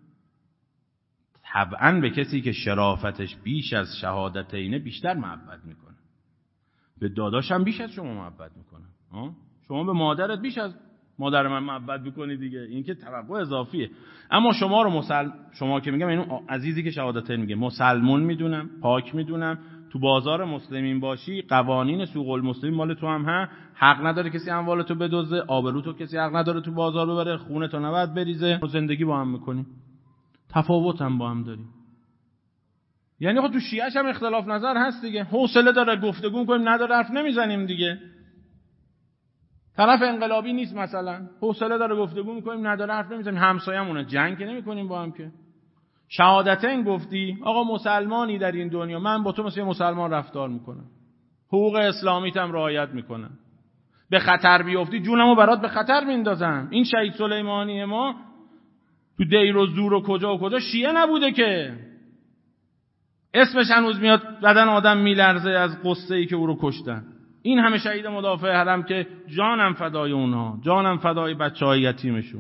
طبعا به کسی که شرافتش بیش از شهادتینه بیشتر محبت میکنه، به داداشم بیش از شما محبت میکنم، شما به مادرت بیش از مادر من محبت میکنی دیگه، این که توقع اضافیه. اما شما رو شما که میگم اینو عزیزی که شهادتین میگه مسلمون میدونم، پاک میدونم، تو بازار مسلمین باشی قوانین سوق المسلمین مال تو هم حق نداره کسی اموالتو بدزده، آبروتو کسی حق نداره تو بازار ببره، خونتو نباید بریزه، زندگی با هم میکنیم، تفاوت هم با هم داریم. یعنی خب تو شیعه‌ش هم اختلاف نظر هست دیگه، حوصله داره گفتگو میکنیم، نداره حرف نمیزنیم دیگه. طرف انقلابی نیست مثلا، حوصله داره گفتگو میکنیم، نداره حرف نمیزنیم. همسایه‌مونه، جنگ که نمیکنیم با هم که. شهادتین گفتی، آقا مسلمانی در این دنیا، من با تو مثل مسلمان رفتار میکنم، حقوق اسلامیت هم رعایت میکنم، به خطر بیفتی جونمو برات به خطر میندازم. این شهید سلیمانی ما تو دیر و زور و کجا شیعه نبوده که، اسمش هنوز میاد بدن آدم میلرزه از قصه‌ای که او رو کشتن. این همه شهید مدافع حرم که جانم فدای اونها، جانم فدای بچه‌های یتیمشون.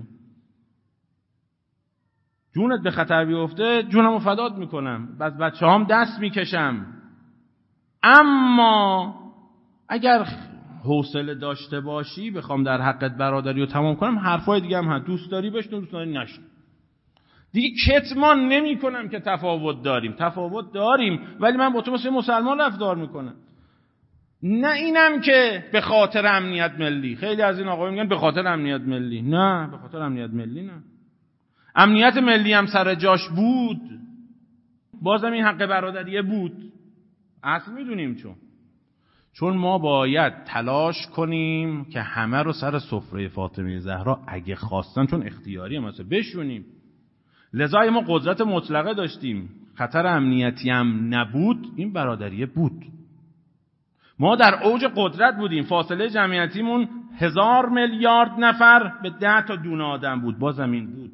جونت به خطر بیفته جونمو فدات میکنم، بعد بچه‌هام دست میکشم. اما اگر حوصله داشته باشی بخوام در حقت برادری رو تمام کنم، حرفای دیگه هم هست، دوست داری بشنو، دوست داری نشنو. دیگه کتمان نمی کنم که تفاوت داریم، ولی من با تو مثل مسلمان رفتار میکنم. نه اینم که به خاطر امنیت ملی. خیلی از این آقایون میگن به خاطر امنیت ملی. نه، به خاطر امنیت ملی نه. امنیت ملی هم سر جاش بود، بازم این حق برادریه بود. اصل میدونیم چون ما باید تلاش کنیم که همه رو سر سفره فاطمه زهرا اگه خواستن، چون اختیاری هم مثلا بشونیم. لذا ما قدرت مطلقه داشتیم، خطر امنیتی هم نبود، این برادریه بود. ما در اوج قدرت بودیم، فاصله جمعیتیمون 1000 میلیارد نفر به 10 تا دونه آدم بود، بازم این بود.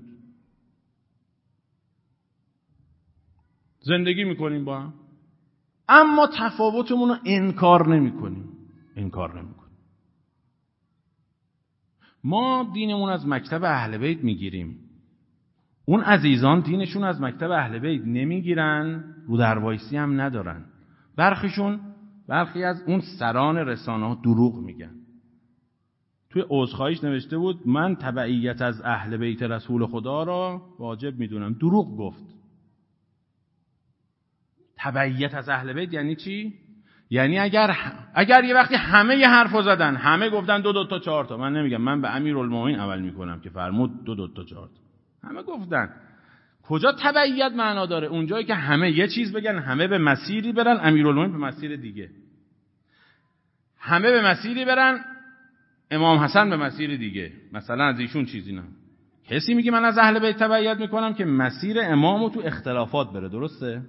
زندگی میکنیم با هم، اما تفاوتمون رو انکار نمیکنیم. ما دینمون از مکتب اهل بیت میگیریم، اون عزیزان دینشون از مکتب اهل بیت نمیگیرن، رو دروایسی هم ندارن. برخی از اون سران رسانه ها دروغ میگن. توی عذرخواهیش نوشته بود من تبعیت از اهل بیت رسول خدا را واجب میدونم. دروغ گفت. تبعیت از اهل بیت یعنی چی؟ یعنی اگر یه وقتی همه یه حرفو زدن، همه گفتن 2 تا 4 تا، من نمیگم، من به امیرالمومنین عمل میکنم که فرمود 2 تا 4 تا، همه گفتن. کجا تبعیت معنا داره؟ اونجایی که همه یه چیز بگن، همه به مسیری برن، امیرالمومنین به مسیر دیگه، همه به مسیری برن، امام حسن به مسیر دیگه، مثلا از ایشون چیزی نه. کسی میگه من از اهل بیت تبعیت میکنم که مسیر امامو تو اختلافات بره. درسته؟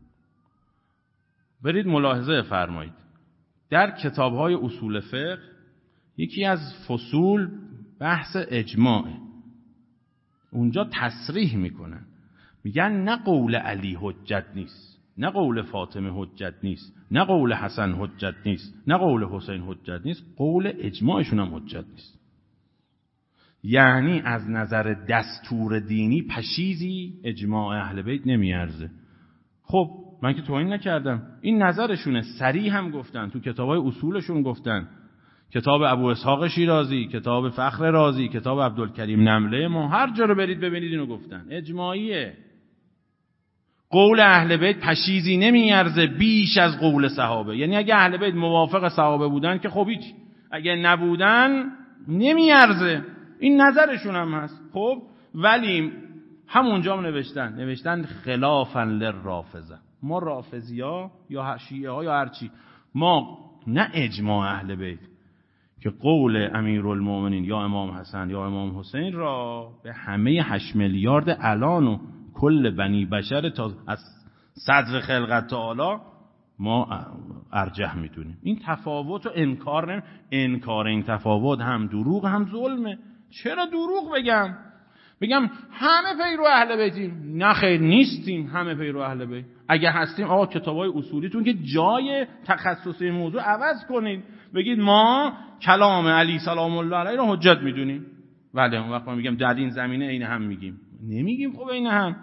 برید ملاحظه فرمایید در کتاب‌های اصول فقه یکی از فصول بحث اجماعه. اونجا تصریح میکنن، میگن نه قول علی حجت نیست، نه قول فاطمه حجت نیست، نه قول حسن حجت نیست، نه قول حسین حجت نیست، قول اجماعشون هم حجت نیست. یعنی از نظر دستور دینی پشیزی اجماع اهل بیت نمیارزه. خب من که توهین نکردم، این نظرشونه، صریح هم گفتن، تو کتابای اصولشون گفتن، کتاب ابو اسحاق شیرازی، کتاب فخر رازی، کتاب عبدالکریم نمله، ما هر جا رو برید ببینید اینو گفتن، اجماعیه. قول اهل بیت پشیزی نمیارزه بیش از قول صحابه. یعنی اگه اهل بیت موافق صحابه بودن که خب هیچ، اگه نبودن نمیارزه. این نظرشون هم هست. خب ولی همونجا هم نوشتن خلافا للرافضه. ما رافضی‌ها یا شیعه‌ها یا هرچی، ما نه اجماع اهل بیت که قول امیرالمومنین یا امام حسن یا امام حسین را به همه 8 میلیارد الان و کل بنی بشر تا از صدر خلقت تعالی ما ارجح میدونیم. این تفاوت رو انکار این تفاوت هم دروغ هم ظلمه. چرا دروغ بگم همه پیرو اهل بیتیم؟ نه خیر، نیستیم همه پیرو اهل بیت. اگه هستیم آقا کتابای اصولیتون که جای تخصصی موضوع عوض کنید، بگید ما کلام علی سلام الله علیه رو حجت میدونیم. ولی اون وقت ما میگم در این زمینه عین هم میگیم، نمیگیم. خب عین هم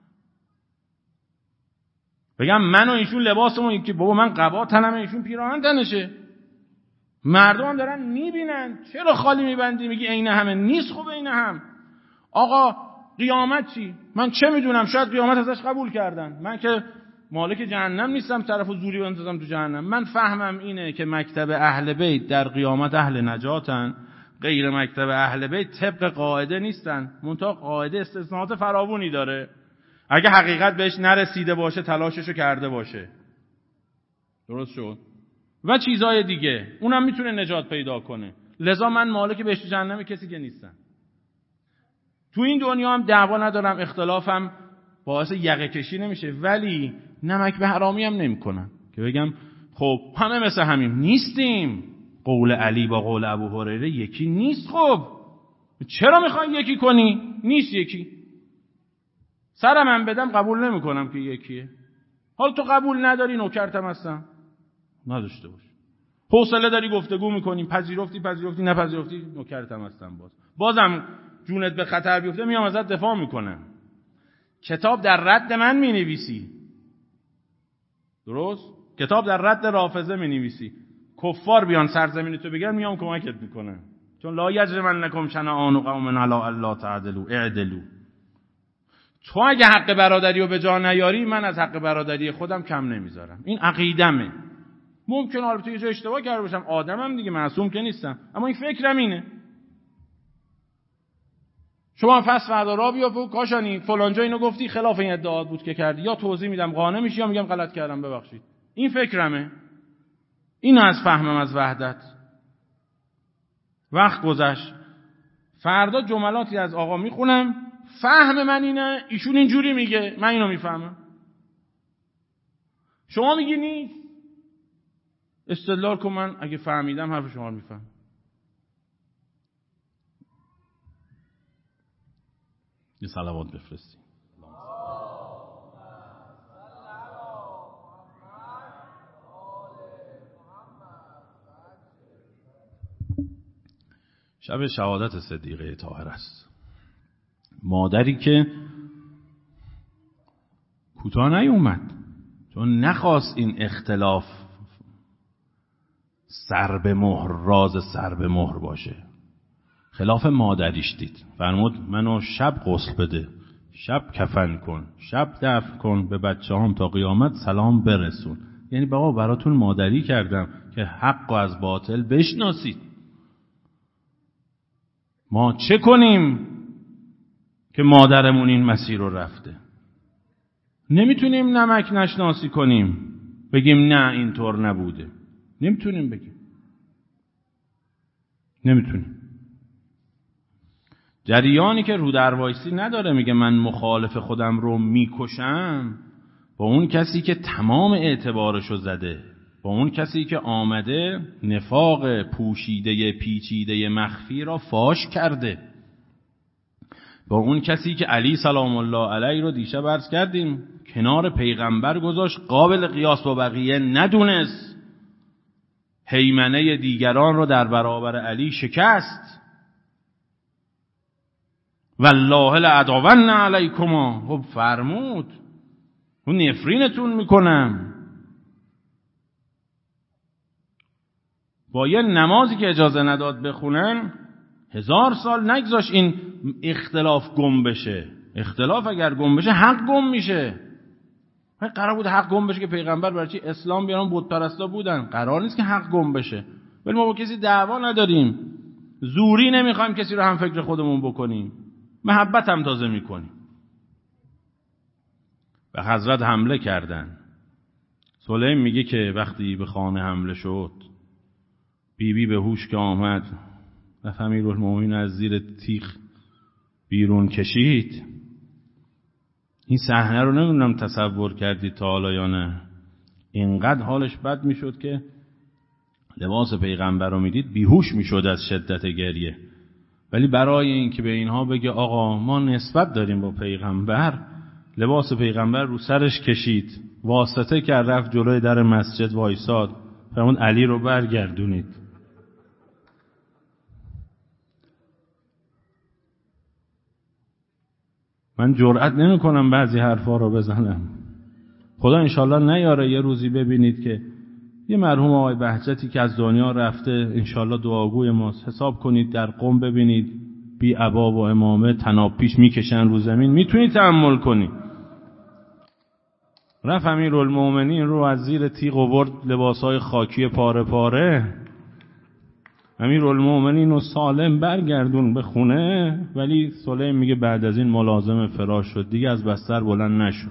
بگم من و ایشون لباسمون یکی، بابا من قبا تنم، ایشون پیراهن تنشه، مردم هم دارن میبینن، چرا خالی میبندی میگی عین همه؟ نیست. خب عین هم. آقا قیامت چی؟ من چه میدونم، شاید قیامت ازش قبول کردن، من که مالک جهنم نیستم طرفو زوری بندازم تو جهنم. من فهمم اینه که مکتب اهل بیت در قیامت اهل نجاتن، غیر مکتب اهل بیت طبق قاعده نیستن، منتها قاعده استثناءات فراوانی داره. اگه حقیقت بهش نرسیده باشه تلاششو کرده باشه. درست شد؟ و چیزای دیگه اونم میتونه نجات پیدا کنه. لذا من مالک بهشت و جهنم کسی که نیستم. تو این دنیا هم دعوا ندارم، اختلافم باعث یقه کشی نمیشه، ولی نمک به حرامی هم نمیکنم که بگم خب همه مثل همیم. نیستیم. قول علی با قول ابو هریره یکی نیست. خب چرا میخوای یکی کنی؟ نیست یکی. سر من بدم قبول نمیکنم که یکیه. حالا تو قبول نداری، نوکرتم هستم، نداشته باش. حوصله داری گفتگو میکنیم، پذیرفتی نپذیرفتی، نوکرتم هستم. بازم جونت به خطر بیفته میام ازت دفاع میکنم. کتاب در رد من مینویسی، درست؟ کتاب در رد رافضه مینویسی، کفار بیان سرزمین تو بگیرن میام کمکت میکنم، چون لا یجرمنکم شنآن قوم علی الا تعدلوا اعدلوا. تو اگه حق برادری رو به جا نیاری، من از حق برادری خودم کم نمیذارم. این عقیدمه. ممکنه البته یه جا اشتباه کرده باشم، آدمم دیگه، معصوم که نیستم، اما این فکرم اینه. شما فس فردا را بیا کاشانی فلان جا اینو گفتی خلاف این ادعاات بود که کردی، یا توضیح میدم قانع میشی یا میگم غلط کردم ببخشید. این فکرمه. اینو از فهمم از وحدت. وقت گذشت، فردا جملاتی از آقا میخونم، فهم من اینه، ایشون اینجوری میگه، من اینو میفهمم. شما میگی نیست، استدلال کن، من اگه فهمیدم حرف شما رو میفهم. یه صلوات بفرستی. شب شهادت صدیقه طاهر است. مادری که کوتاه نیومد، چون نخواست این اختلاف سر به مهر، راز سر به مهر باشه. خلاف مادریش دید، فرمود منو شب غسل بده، شب کفن کن، شب دفن کن، به بچه‌هام تا قیامت سلام برسون. یعنی بابا براتون مادری کردم که حق از باطل بشناسید. ما چه کنیم که مادرمون این مسیر رو رفته؟ نمیتونیم نمک نشناسی کنیم بگیم نه اینطور نبوده. نمیتونیم بگیم. نمیتونیم. جریانی که رو در وایسی نداره میگه من مخالف خودم رو میکشم، با اون کسی که تمام اعتبارشو زده، با اون کسی که آمده نفاق پوشیده پیچیده مخفی را فاش کرده، با اون کسی که علی سلام الله علیه رو دیشب عرض کردیم کنار پیغمبر گذاشت، قابل قیاس با بقیه ندونست، هیمنه دیگران رو در برابر علی شکست. والله لعدون علیکما، خب فرمود اون نفرینتون میکنم. با یه نمازی که اجازه نداد بخونن 1000 سال نگذاش این اختلاف گم بشه. اختلاف اگر گم بشه حق گم میشه. قرار بود حق گم بشه که پیغمبر برای چی اسلام بیارن؟ بت پرستا بودن، قرار نیست که حق گم بشه. ولی ما با کسی دعوا نداریم، زوری نمیخوایم کسی رو هم فکر خودمون بکنیم، محبت هم تازه میکنیم. به حضرت حمله کردن. سلیم میگه که وقتی به خانه حمله شد، بیبی به هوش که آمد و امیرالمومنین از زیر تیغ بیرون کشید. این صحنه رو نمیدونم تصور کردید تا حالا یا نه. اینقدر حالش بد میشد که لباس پیغمبر رو میدید بیهوش میشد از شدت گریه. ولی برای این که به اینها بگه آقا ما نسبت داریم با پیغمبر، لباس پیغمبر رو سرش کشید، واسطه کرد، رفت جلوی در مسجد وایساد، فرمود علی رو برگردونید. من جرئت نمی کنم بعضی حرفا رو بزنم. خدا انشالله نیاره یه روزی ببینید که یه مرحوم آقای بهجتی که از دنیا رفته، انشالله دعاگوی ماست، حساب کنید در قم ببینید بی عبا و امامه تناب پیش میکشن رو زمین، میتونید تأمل کنید. رفت امیرالمومنین رو از زیر تیغ آورد، لباسای خاکی پاره پاره، امیرالمومنین رو سالم برگردون به خونه. ولی سلیم میگه بعد از این ملازم فراش شد، دیگه از بستر بلند نشد،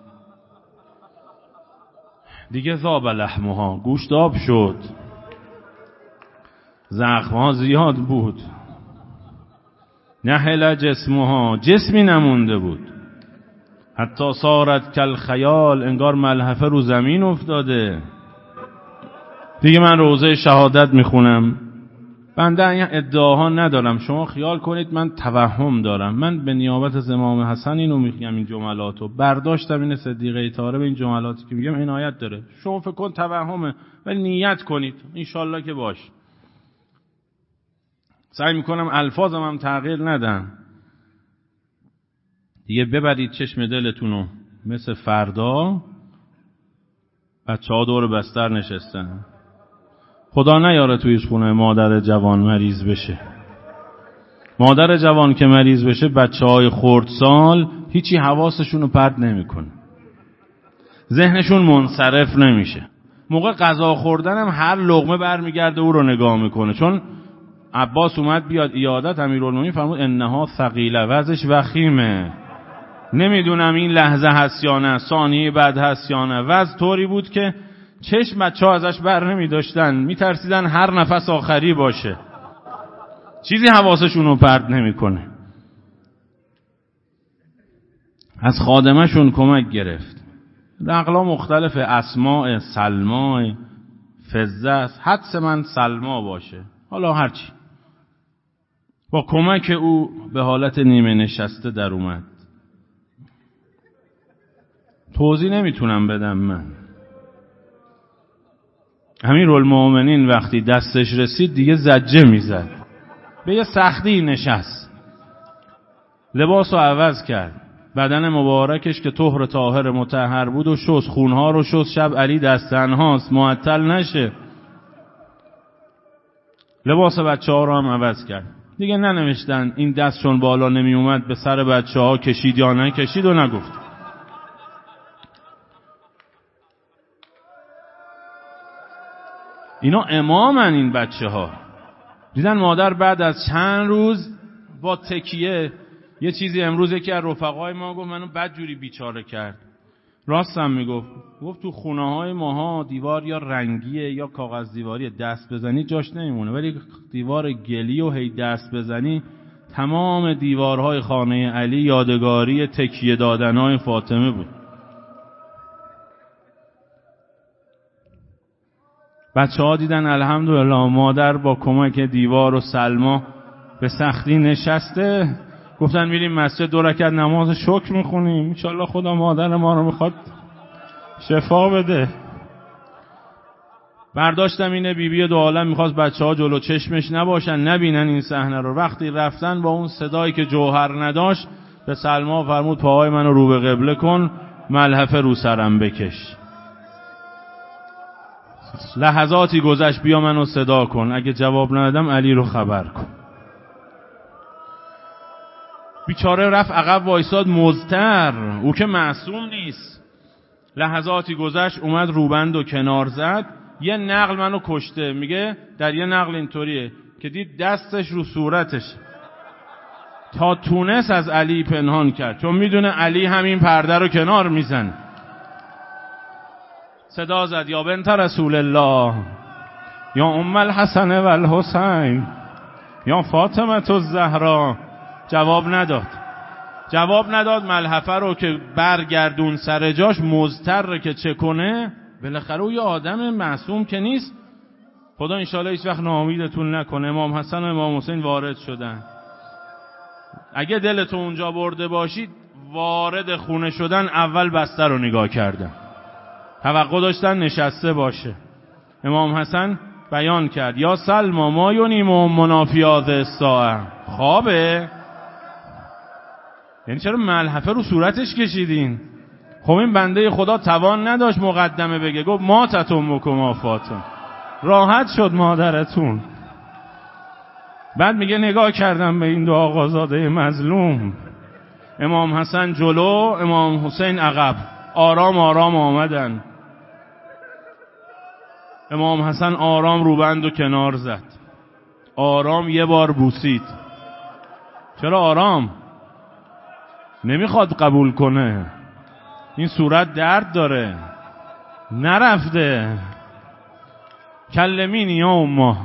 دیگه ذاب لحمها، گوشت آب شد، زخمها زیاد بود، نحل جسمها، جسمی نمونده بود، حتی صارت کل خیال، انگار ملحفه رو زمین افتاده. دیگه من روزه شهادت میخونم، بنده این ادعاها ندارم، شما خیال کنید من توهم دارم. من به نیابت از امام حسن اینو میگم، این جملاتو برداشتم، این صدیقه طاهره به این جملاتی که میگم عنایت داره. شما فکر کن توهمه، ولی نیت کنید انشالله که باش. سعی میکنم الفاظم هم تغییر ندم دیگه. ببرید چشم دلتونو، مثل فردا بچه‌ها دور بستر نشستن، خدا نیاره توی خونه مادر جوان مریض بشه. مادر جوان که مریض بشه بچه‌های خردسال هیچی حواسشون رو پرت نمیکنه، ذهنشون منصرف نمیشه. موقع غذا خوردن هم هر لقمه برمیگرده او رو نگاه میکنه. چون عباس اومد بیاد عیادت، امیرالمومنین فرمود انها ثقیله، وزنش وخیمه، نمیدونم این لحظه هست یا نه، ثانیه بعد هست یا نه. وزن طوری بود که چشم بچه‌ها ازش بر نمی‌داشتن، میترسیدن هر نفس آخری باشه، چیزی حواسشون رو پرت نمیکنه. از خادمشون کمک گرفت. نقلا مختلف، اسماء، سلماء، فزه است، حدس من سلما باشه، حالا هرچی. با کمک او به حالت نیمه نشسته در اومد. توضیح نمیتونم بدم من. امیرالمومنین وقتی دستش رسید دیگه زجه میزد، به یه سختی نشست، لباس رو عوض کرد، بدن مبارکش که طهر طاهر مطهر بود و شست، خونها رو شست. شب علی دست تنهاست، معطل نشه. لباس بچه ها رو هم عوض کرد. دیگه ننوشتن این دست چون بالا نمی اومد به سر بچه ها کشید یا نکشید و نگفت. اینا امامن این بچه ها. دیدن مادر بعد از چند روز با تکیه یه چیزی، امروز یکی از رفقای ما گفت منو بدجوری بیچاره کرد. راستم میگفت، گفت تو خونه های ماها دیوار یا رنگیه یا کاغذ دیواریه، دست بزنی جاش نمیمونه، ولی دیوار گلی و هی دست بزنی تمام دیوارهای خانه علی یادگاری تکیه دادنهای فاطمه بود. بچه ها دیدن الحمدلله مادر با کمک دیوار و سلما به سختی نشسته، گفتن میریم مسجد 2 رکعت نماز شکر میخونیم، انشالله خدا مادر ما رو میخواد شفا بده. برداشتم اینه بیبی دو عالم میخواست بچه ها جلو چشمش نباشن، نبینن این صحنه رو. وقتی رفتن با اون صدایی که جوهر نداشت به سلما فرمود پاهای منو رو به قبله کن، ملحفه رو سرم بکش. لحظاتی گذشت، بیا منو صدا کن، اگه جواب ندادم علی رو خبر کن. بیچاره رفت عقب وایساد مضطر، او که معصوم نیست. لحظاتی گذشت، اومد روبند و کنار زد. یه نقل منو کشته، میگه در یه نقل اینطوریه که دید دستش رو صورتش، تا تونس از علی پنهان کرد، چون میدونه علی همین پرده رو کنار میزن. صدا زد یا بنت رسول الله، یا ام الحسن و الحسین، یا فاطمه الزهرا. جواب نداد. ملحفه رو که برگردون سر جاش، مضطر که چه کنه، بالاخره او یه آدم معصوم که نیست. خدا انشالله هیچ وقت ناامیدتون نکنه. امام حسن و امام حسین وارد شدن. اگه دلتون اونجا برده باشید، وارد خونه شدن اول بستر رو نگاه کردن، توقع داشتن نشسته باشه. امام حسن بیان کرد یا سلما ما یونیم منافیات الساعه، خوابه؟ یعنی چرا ملحفه رو صورتش کشیدین؟ خب این بنده خدا توان نداشت مقدمه بگه، گفت ماتتون بکما فاطمه، راحت شد مادرتون. بعد میگه نگاه کردم به این دو آقازاده مظلوم، امام حسن جلو، امام حسین عقب، آرام آرام آمدن. امام حسن آرام روبند و کنار زد، آرام یه بار بوسید. چرا آرام؟ نمیخواد قبول کنه، این صورت درد داره، نرفته. کلمینی یا اما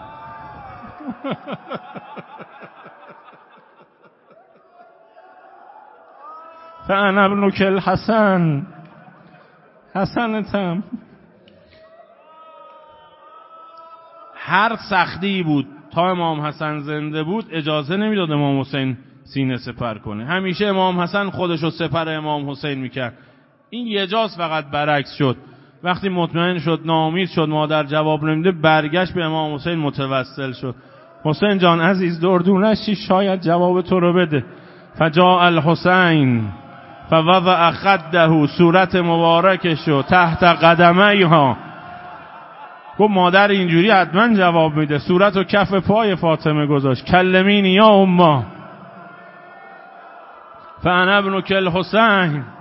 فانا ابنک الحسن، حسنتم. هر سختی بود تا امام حسن زنده بود اجازه نمیداد امام حسین سینه سپر کنه. همیشه امام حسن خودشو سپر امام حسین میکرد. این یه جاست فقط برعکس شد. وقتی مطمئن شد، ناامید شد، مادر جواب نمیده، برگشت به امام حسین متوسل شد. حسین جان عزیز، دردونشی شاید جواب تو رو بده. فجاء الحسین فوضع خده، صورت مبارکشو تحت قدمیها، گفت مادر اینجوری حتما جواب میده. صورت و کف پای فاطمه گذاشت. کلمینی یا اما فانا ابنک الحسین.